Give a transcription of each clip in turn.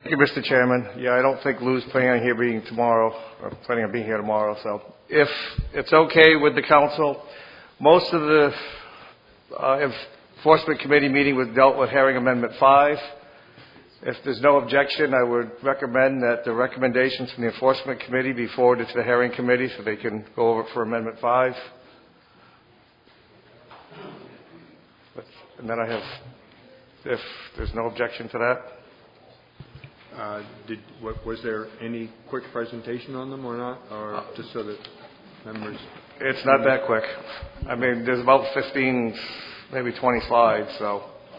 Thank you, Mr. Chairman. Yeah, I don't think Lou's planning on being here tomorrow. So if it's okay with the council, most of the Enforcement Committee meeting was dealt with Herring Amendment 5. If there's no objection, I would recommend that the recommendations from the Enforcement Committee be forwarded to the Herring Committee so they can go over for Amendment 5. And then if there's no objection to that. Was there any quick presentation on them or not, or just so that members? It's not that quick. I mean, there's about 15, maybe 20 slides. So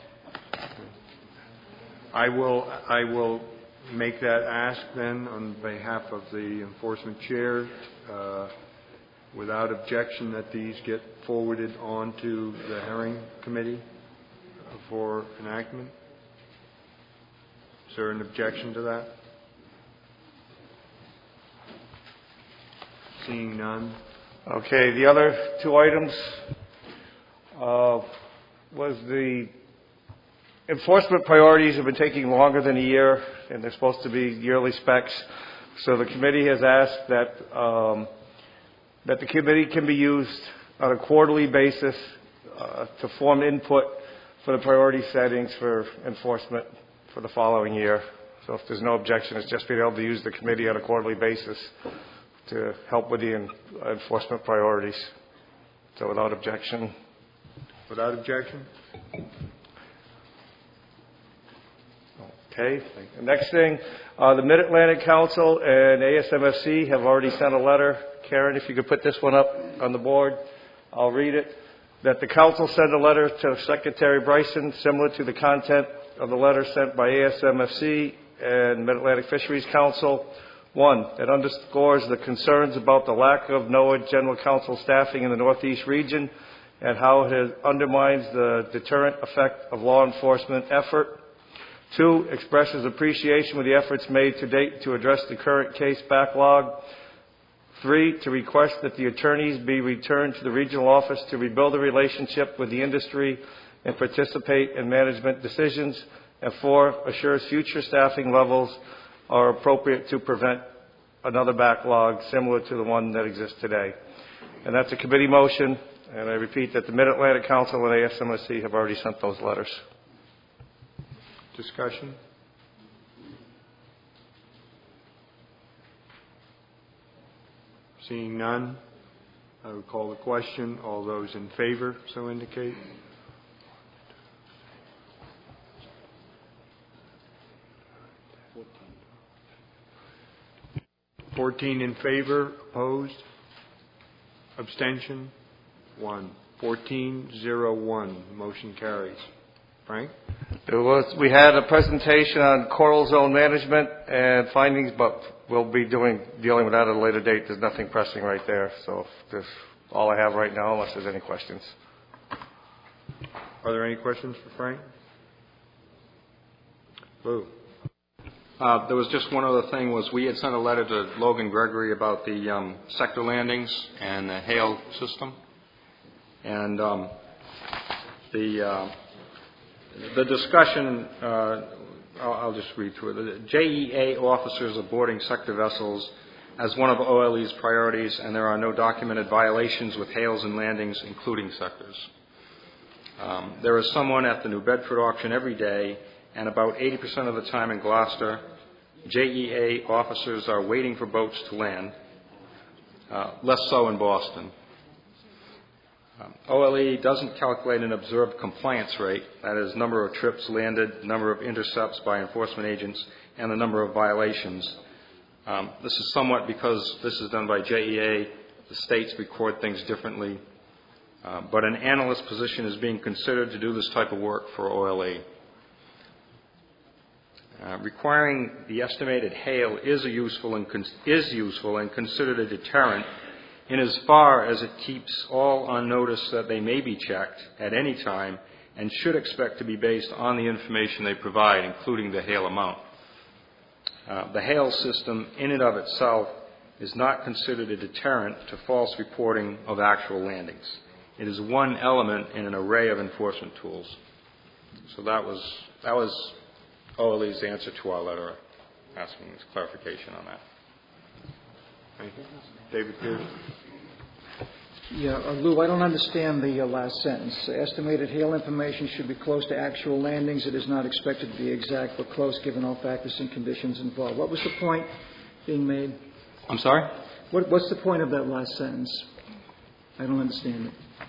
I will make that ask then on behalf of the enforcement chair, without objection, that these get forwarded on to the Herring Committee for enactment. Is there an objection to that? Seeing none. Okay, the other two items was the enforcement priorities have been taking longer than a year, and they're supposed to be yearly specs. So the committee has asked that the committee can be used on a quarterly basis to form input for the priority settings for enforcement for the following year. So if there's no objection, it's just being able to use the committee on a quarterly basis to help with the enforcement priorities. So without objection. Without objection. Okay. The next thing, the Mid-Atlantic Council and ASMFC have already sent a letter. Karen, if you could put this one up on the board, I'll read it. That the council sent a letter to Secretary Bryson similar to the content of the letter sent by ASMFC and Mid-Atlantic Fisheries Council. One, it underscores the concerns about the lack of NOAA General Counsel staffing in the Northeast region and how it undermines the deterrent effect of law enforcement effort. Two, expresses appreciation with the efforts made to date to address the current case backlog. Three, to request that the attorneys be returned to the regional office to rebuild a relationship with the industry and participate in management decisions. And four, assures future staffing levels are appropriate to prevent another backlog similar to the one that exists today. And that's a committee motion. And I repeat that the Mid-Atlantic Council and ASMSC have already sent those letters. Discussion? Seeing none, I would call the question. All those in favor so indicate. 14 in favor, opposed, abstention, 1. 14-0-1. Motion carries. Frank? We had a presentation on coral zone management and findings, but we'll be dealing with that at a later date. There's nothing pressing right there. So that's all I have right now, unless there's any questions. Are there any questions for Frank? Lou? There was just one other thing. Was we had sent a letter to Logan Gregory about the sector landings and the hail system, and the discussion. I'll just read through it. The JEA officers are boarding sector vessels as one of OLE's priorities, and there are no documented violations with hails and landings, including sectors. There is someone at the New Bedford auction every day, and about 80% of the time in Gloucester, JEA officers are waiting for boats to land, less so in Boston. OLE doesn't calculate an observed compliance rate, that is, number of trips landed, number of intercepts by enforcement agents, and the number of violations. This is somewhat because this is done by JEA. The states record things differently. But an analyst position is being considered to do this type of work for OLE. Requiring the estimated hail is useful and considered a deterrent in as far as it keeps all on notice that they may be checked at any time and should expect to be based on the information they provide, including the hail amount. The hail system in and of itself is not considered a deterrent to false reporting of actual landings. It is one element in an array of enforcement tools. So that was OLE's answer to our letter. asking clarification on that. Thank you. David Pierce. Yeah, Lou, I don't understand the last sentence. Estimated hail information should be close to actual landings. It is not expected to be exact, but close given all factors and conditions involved. What was the point being made? I'm sorry? What's the point of that last sentence? I don't understand it.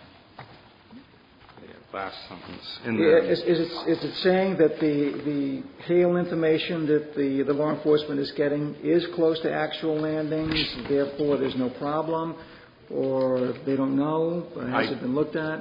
Last sentence. In the, Is it saying that the hail information that the law enforcement is getting is close to actual landings, therefore there's no problem, or they don't know, or has it been looked at?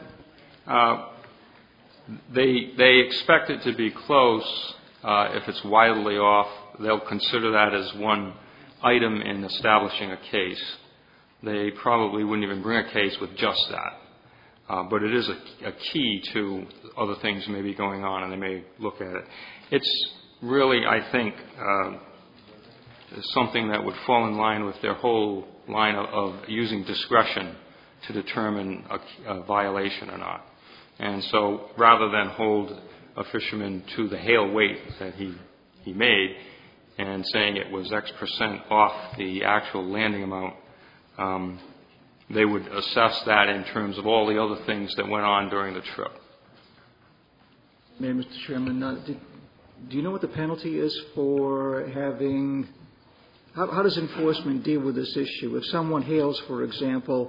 They expect it to be close. If it's wildly off, they'll consider that as one item in establishing a case. They probably wouldn't even bring a case with just that. But it is a key to other things maybe going on, and they may look at it. It's really, I think, something that would fall in line with their whole line of using discretion to determine a violation or not. And so rather than hold a fisherman to the hail weight that he made and saying it was X% off the actual landing amount, they would assess that in terms of all the other things that went on during the trip. Mr. Chairman, do you know what the penalty is for having... How does enforcement deal with this issue? If someone hails, for example,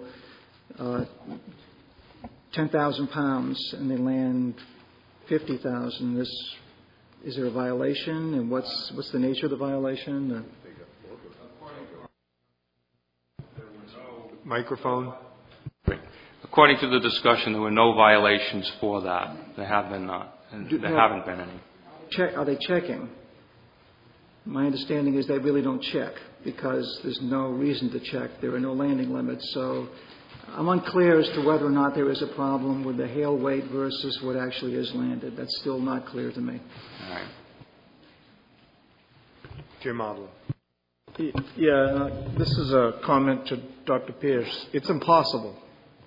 10,000 pounds and they land 50,000, is there a violation? And what's the nature of the violation? Microphone. According to the discussion, there were no violations for that. There have been not. There haven't been any. Are they checking? My understanding is they really don't check because there's no reason to check. There are no landing limits. So I'm unclear as to whether or not there is a problem with the hail weight versus what actually is landed. That's still not clear to me. All right. Jim Odler. Yeah, this is a comment to Dr. Pierce. It's impossible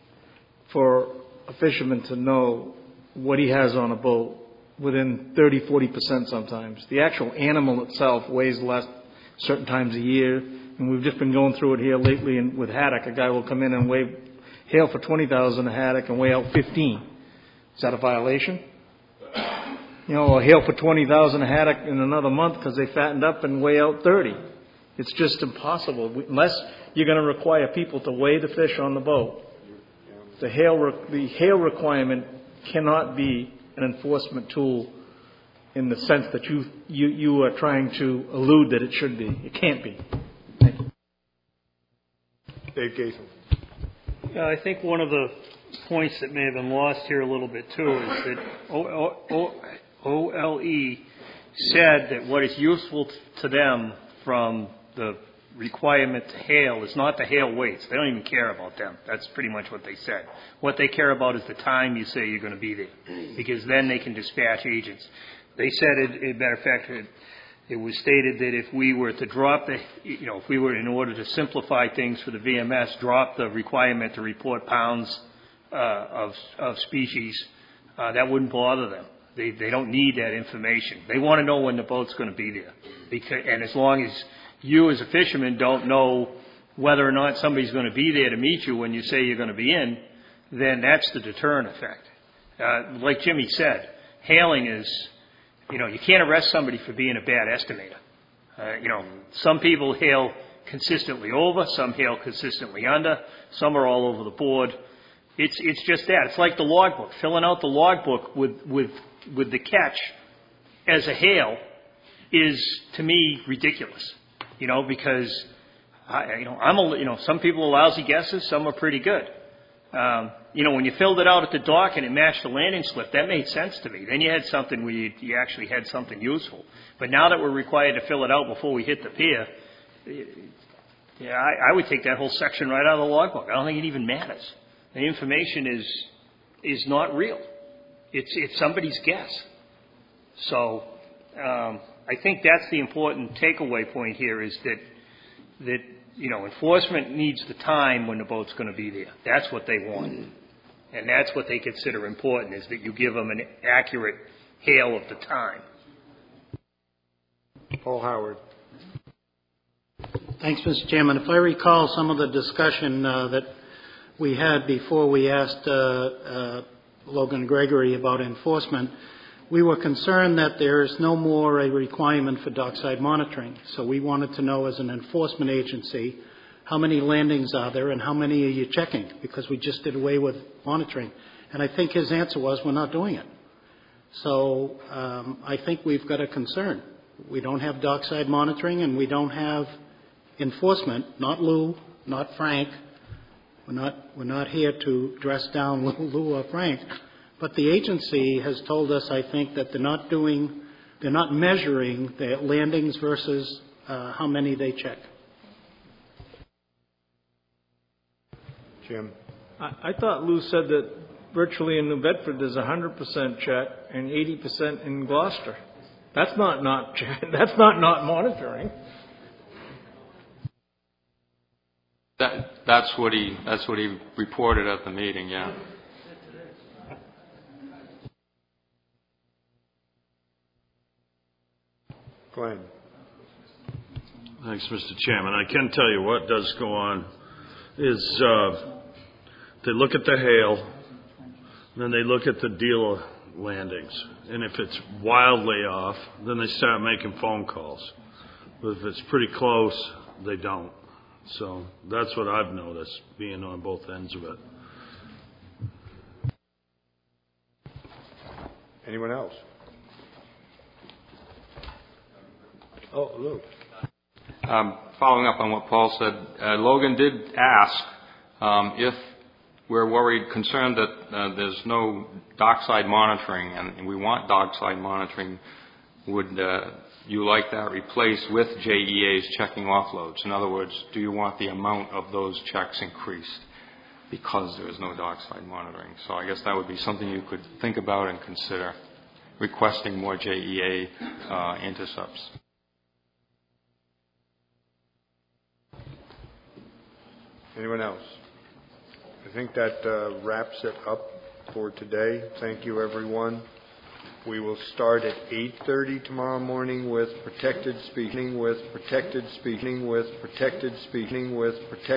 for a fisherman to know what he has on a boat within 30, 40% sometimes. The actual animal itself weighs less certain times a year, and we've just been going through it here lately and with haddock. A guy will come in and weigh hail for 20,000 a haddock and weigh out 15. Is that a violation? You know, or hail for 20,000 a haddock in another month because they fattened up and weigh out 30. It's just impossible unless you're going to require people to weigh the fish on the boat. The hail requirement cannot be an enforcement tool in the sense that you are trying to allude that it should be. It can't be. Thank you. Dave Gaithel. Yeah, I think one of the points that may have been lost here a little bit too is that OLE said that what is useful to them from the requirement to hail is not the hail weights. They don't even care about them. That's pretty much what they said. What they care about is the time you say you're going to be there, because then they can dispatch agents. They said, as a matter of fact, it was stated that if we were to drop if we were, in order to simplify things for the VMS, drop the requirement to report pounds of species, that wouldn't bother them. They don't need that information. They want to know when the boat's going to be there. And as long as you as a fisherman don't know whether or not somebody's going to be there to meet you when you say you're going to be in, then that's the deterrent effect. Like Jimmy said, hailing is, you can't arrest somebody for being a bad estimator. Some people hail consistently over, some hail consistently under, some are all over the board. It's just that. It's like the logbook. Filling out the logbook with the catch as a hail is, to me, ridiculous. Because some people are lousy guesses, some are pretty good. When you filled it out at the dock and it matched the landing slip, that made sense to me. Then you had something where you actually had something useful. But now that we're required to fill it out before we hit the pier, I would take that whole section right out of the logbook. I don't think it even matters. The information is not real. It's somebody's guess. So I think that's the important takeaway point here, is that enforcement needs the time when the boat's going to be there. That's what they want. And that's what they consider important, is that you give them an accurate hail of the time. Paul Howard. Thanks, Mr. Chairman. If I recall some of the discussion that we had before we asked Logan Gregory about enforcement, we were concerned that there is no more a requirement for dockside monitoring. So we wanted to know, as an enforcement agency, how many landings are there and how many are you checking? Because we just did away with monitoring. And I think his answer was, we're not doing it. So I think we've got a concern. We don't have dockside monitoring and we don't have enforcement. Not Lou, not Frank. We're not here to dress down Lou or Frank. But the agency has told us, I think, that they're not measuring their landings versus how many they check. Jim? I thought Lou said that virtually in New Bedford there's 100% check and 80% in Gloucester. That's not check. That's not monitoring. That's what he reported at the meeting. Yeah. Glenn. Thanks, Mr. Chairman. I can tell you what does go on is they look at the hail, and then they look at the dealer landings. And if it's wildly off, then they start making phone calls. But if it's pretty close, they don't. So that's what I've noticed, being on both ends of it. Anyone else? Oh, Lou. Following up on what Paul said, Logan did ask if we're concerned that there's no dockside monitoring, and we want dockside monitoring, would you like that replaced with JEA's checking offloads? In other words, do you want the amount of those checks increased because there is no dockside monitoring? So I guess that would be something you could think about and consider, requesting more JEA intercepts. Anyone else? I think that wraps it up for today. Thank you, everyone. We will start at 8:30 tomorrow morning with protected speaking,